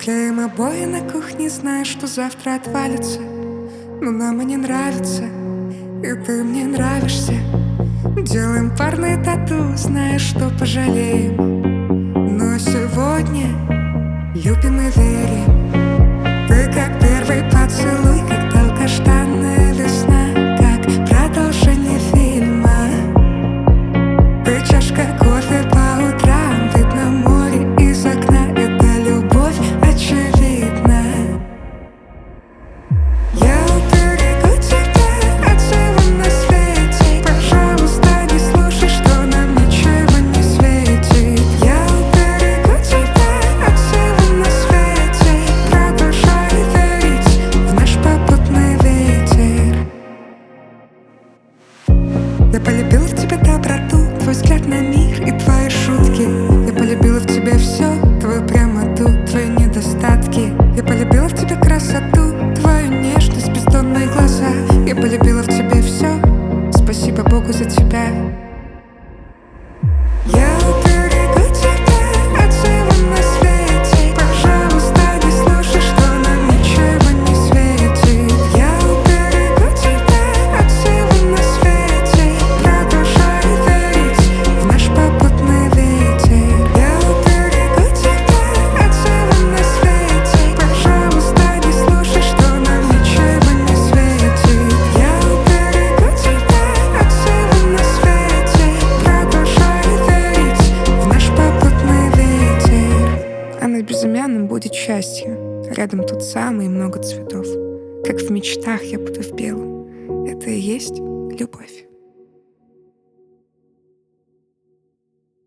Клеим обои на кухне, зная, что завтра отвалится. Но нам и не нравится, и ты мне нравишься. Делаем парные тату, зная, что пожалеем. Но сегодня любим и верим. Ты как первый поцелуй, как долгожданная весна, как продолжение фильма. Ты чашка кофе по утрам, видно море из окна. Это любовь очевидна. Я уберегу тебя от всего на свете. Пожалуйста, не слушай, что нам ничего не светит. Я уберегу тебя от всего на свете. Продолжай верить в наш попутный ветер. Я полюбила в тебе доброту, твой взгляд на мир и твои шутки. Я полюбила в тебе все, твою прямоту, твои недостатки. Я полюбила в тебе красоту, твою нежность, бездонные глаза. Я полюбила в тебе все, спасибо Богу за тебя. Я уберегу тебя от всего на свете. Пожалуйста, не слушай, что нам ничего не светит. Я уберегу тебя от всего на свете. Продолжай верить в наш попутный ветер. Я уберегу тебя от всего на свете. Пожалуйста, не слушай, что нам ничего не светит. Я уберегу тебя от всего на свете. Продолжай верить в наш попутный ветер. А над безымянным будет счастье. Рядом тот самый и много цветов. Как в мечтах я буду в белом. Это и есть любовь.